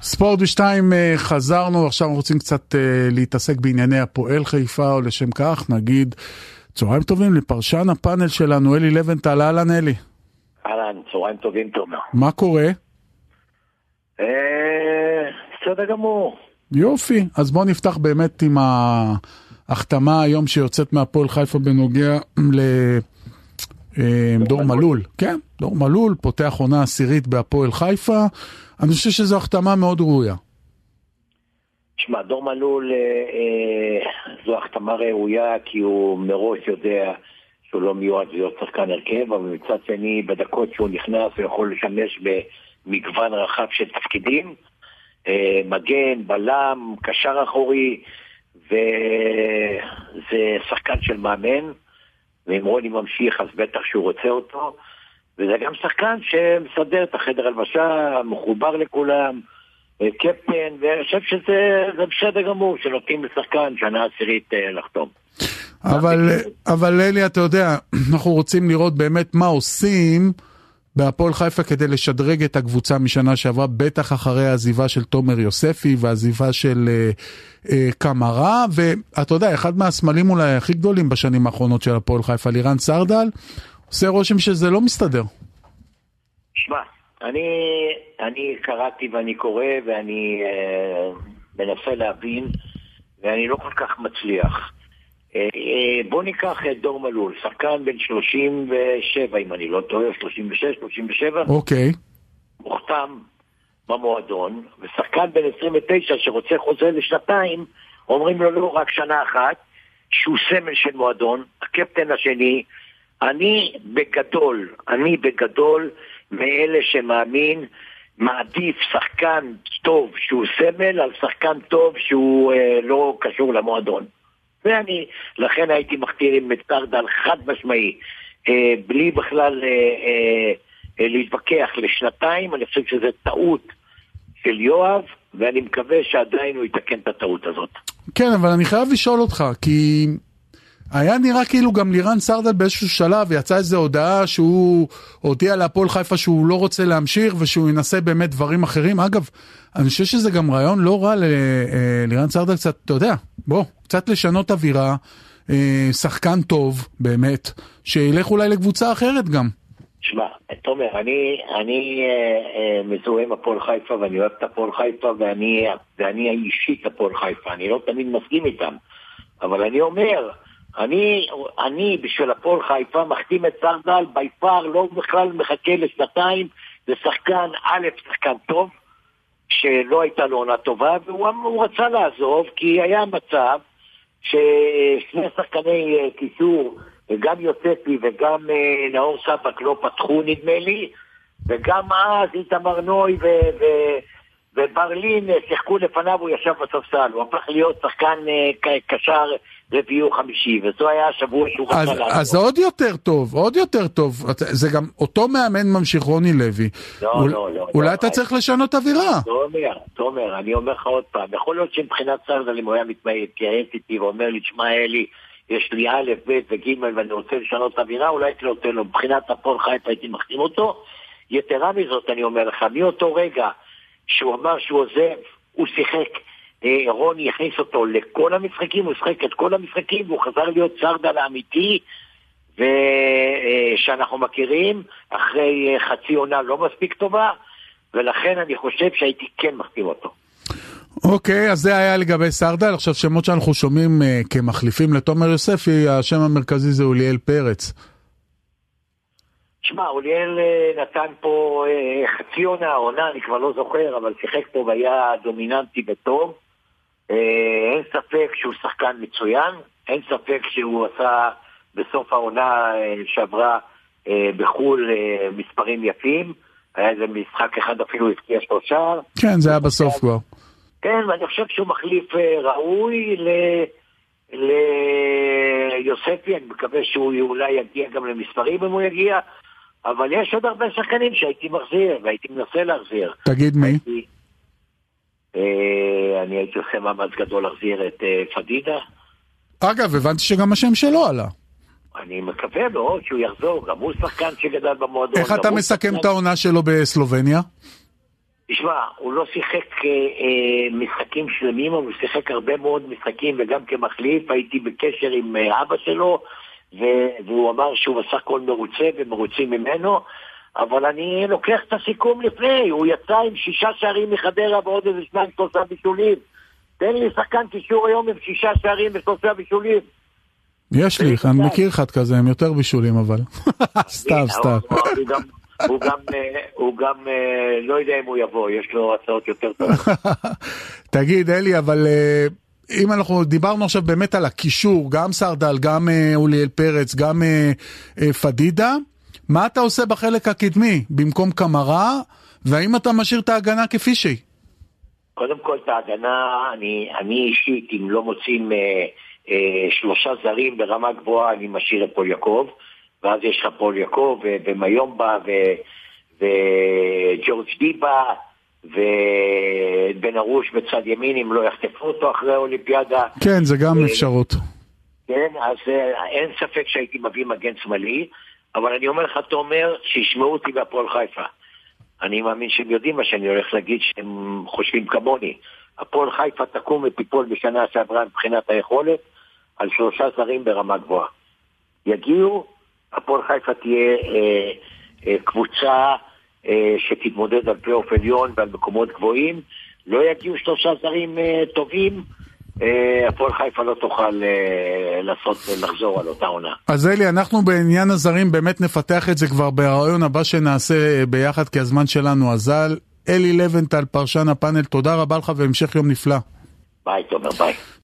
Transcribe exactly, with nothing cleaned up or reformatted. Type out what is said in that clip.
ספורט בשתיים חזרנו, עכשיו אנחנו רוצים קצת להתעסק בענייני הפועל חיפה, או לשם כך נגיד צהריים טובים לפרשן הפאנל שלנו, אלי לבנטל. אהלן אלי. אהלן, צהריים טובים תומר. מה קורה? בסדר גמור. יופי, אז בוא נפתח באמת עם ההחתמה היום שיוצאת מהפועל חיפה בנוגע לדור מלול. כן, דור מלול פותח עונה עשירית בהפועל חיפה. אני חושב שזו החתמה מאוד ראויה. תשמע, דור מלול אה, זו החתמה ראויה כי הוא מראש יודע שהוא לא מיועד להיות שחקן הרכב, אבל מצד שני בדקות שהוא נכנס הוא יכול לשמש במגוון רחב של תפקידים, אה, מגן, בלם, קשר אחורי, וזה שחקן של מאמן, ואם רוני ממשיך אז בטח שהוא רוצה אותו, וזה גם שחקן שמסדר את החדר הלבשה, מחובר לכולם, קפטן, ואני חושב שזה בסדר גמור שנותנים לשחקן שנה עשירית לחתום. אבל, אבל אלי, אתה יודע, אנחנו רוצים לראות באמת מה עושים בהפועל חיפה כדי לשדרג את הקבוצה משנה שעברה, בטח אחרי העזיבה של תומר יוספי והעזיבה של אה, אה, קמרה, ואתה יודע, אחד מהסמלים אולי הכי גדולים בשנים האחרונות של הפועל חיפה, לירן סרדל, עושה רושם שזה לא מסתדר. שמע, אני, אני קראתי ואני קורא ואני אה, מנסה להבין, ואני לא כל כך מצליח. אה, אה, בוא ניקח את דור מלול, שחקן בן שלושים ושבע, אם אני לא טועה, שלושים ושש, שלושים ושבע. אוקיי. מוכתם במועדון, ושחקן בן עשרים ותשע שרוצה חוזה לשנתיים, אומרים לו לא רק שנה אחת, שהוא סמל של מועדון, הקפטן השני. אני בגדול, אני בגדול מאלה שמאמין, מעדיף שחקן טוב שהוא סמל על שחקן טוב שהוא אה, לא קשור למועדון. ואני, לכן הייתי מכתיר עם סרדל חד משמעי, אה, בלי בכלל אה, אה, אה, להתווכח לשנתיים. אני חושב שזה טעות של יואב, ואני מקווה שעדיין הוא יתקן את הטעות הזאת. כן, אבל אני חייב לשאול אותך, כי היה נראה כאילו גם לירן סרדל באיזשהו שלב יצא איזו הודעה שהוא הודיע להפועל חיפה שהוא לא רוצה להמשיך ושהוא ינסה באמת דברים אחרים. אגב, אני חושב שזה גם רעיון לא רע ללירן סרדל קצת, אתה יודע, בוא, קצת לשנות אווירה, שחקן טוב באמת, שילך אולי לקבוצה אחרת גם. תשמע, תומר, אני, אני אה, מזוהה עם הפועל חיפה ואני אוהב את הפועל חיפה ואני, ואני אישית הפועל חיפה, אני לא תמיד מסכים איתם, אבל אני אומר, אני, אני בשביל הפועל חיפה מחתים את סרדל, ביפר לא בכלל מחכה לשנתיים, זה שחקן, א', שחקן טוב, שלא הייתה לו עונה טובה, והוא רצה לעזוב, כי היה מצב ששני שחקני קישור, גם יוספי וגם נאור סבק לא פתחו נדמה לי, וגם אז איתמר נוי ו... ו וברלין שיחקו לפניו, הוא ישב בספסל, הוא הפך להיות שחקן קשר רביעי חמישי, וזו היה השבוע שהוא רצה לעשות. אז זה עוד יותר טוב, עוד יותר טוב. זה גם אותו מאמן ממשיך רוני לוי. לא, לא, לא. אולי אתה צריך לשנות אווירה. תומר, תומר, אני אומר לך עוד פעם, יכול להיות שמבחינת סרדל אם הוא היה מתייעץ איתי ואומר לי, תשמע אלי, יש לי א', ב' וג' ואני רוצה לשנות אווירה, אולי הייתי נותן לו, מבחינת הפועל חיפה הייתי מחתים אותו. יתרה מזאת, אני אומר לך, מאותו רגע שהוא אמר שהוא עוזב, הוא שיחק, אה, רוני הכניס אותו לכל המשחקים, הוא שיחק את כל המשחקים, והוא חזר להיות סרדל האמיתי, ושאנחנו אה, מכירים, אחרי אה, חצי עונה לא מספיק טובה, ולכן אני חושב שהייתי כן מחתים אותו. אוקיי, אז זה היה לגבי סרדל. עכשיו שמות שאנחנו שומעים אה, כמחליפים לתומר יוספי, השם המרכזי זה אוליאל פרץ. שמע, אוליאל נתן פה חצי עונה, עונה, אני כבר לא זוכר, אבל שיחק פה והיה דומיננטי וטוב. אין ספק שהוא שחקן מצוין, אין ספק שהוא עשה בסוף העונה שעברה בחול מספרים יפים. היה איזה משחק אחד אפילו הפקיע שלושה. כן, זה היה בסוף כבר. כן, ואני חושב שהוא מחליף ראוי ל... ליוספי, אני מקווה שהוא אולי יגיע גם למספרים אם הוא יגיע, אבל יש עוד הרבה שחקנים שהייתי מחזיר, והייתי מנסה להחזיר. תגיד מי? הייתי, אה, אני הייתי עושה מאמץ גדול להחזיר את אה, פדידה. אגב, הבנתי שגם השם שלו עלה. אני מקווה מאוד שהוא יחזור, גם הוא שחקן שגדל במועדון. איך אתה מסכם את העונה שלו בסלובניה? תשמע, הוא לא שיחק אה, משחקים שלמים, אבל הוא שיחק הרבה מאוד משחקים, וגם כמחליף הייתי בקשר עם אה, אבא שלו, ו- והוא אמר שהוא בסך הכל מרוצה ומרוצים ממנו, אבל אני לוקח את הסיכום לפני, הוא יצא עם שישה שערים מחדרה ועוד איזה שניים שלושה בישולים. תן לי שחקן קישור היום עם שישה שערים ושלושה בישולים. יש לי, אני מכיר אחד כזה, הם יותר בישולים אבל. סתם, סתם. הוא גם, הוא גם לא יודע אם הוא יבוא, יש לו הצעות יותר טובות. תגיד, אלי, אבל אם אנחנו דיברנו עכשיו באמת על הקישור, גם סרדל, גם אוליאל פרץ, גם פדידה, מה אתה עושה בחלק הקדמי במקום קמרה, והאם אתה משאיר את ההגנה כפי שהיא? קודם כל, את ההגנה, אני, אני אישית, אם לא מוצאים אה, אה, שלושה זרים ברמה גבוהה, אני משאיר את פול יעקב, ואז יש לך פול יעקב, ומיומבה, וג'ורג' דיבה, ובן ארוש בצד ימין, אם לא יחטפו אותו אחרי האולימפיאדה. כן, זה גם אפשרות. כן, אז אה, אין ספק שהייתי מביא מגן שמאלי, אבל אני אומר לך, אתה אומר, שישמעו אותי בהפועל חיפה. אני מאמין שהם יודעים מה שאני הולך להגיד, שהם חושבים כמוני. הפועל חיפה תקום ותיפול בשנה שעברה מבחינת היכולת, על שלושה זרים ברמה גבוהה. יגיעו, הפועל חיפה תהיה אה, אה, קבוצה אה, שתתמודד על פלייאוף עליון ועל מקומות גבוהים. לא יגיעו שלושה זרים אה, טובים, הפועל חיפה לא תוכל לעשות, לחזור על אותה עונה. אז אלי, אנחנו בעניין הזרים באמת נפתח את זה כבר ברעיון הבא שנעשה ביחד, כי הזמן שלנו אזל. אלי לבנטל, פרשן הפאנל, תודה רבה לך והמשך יום נפלא. ביי, תומר, ביי.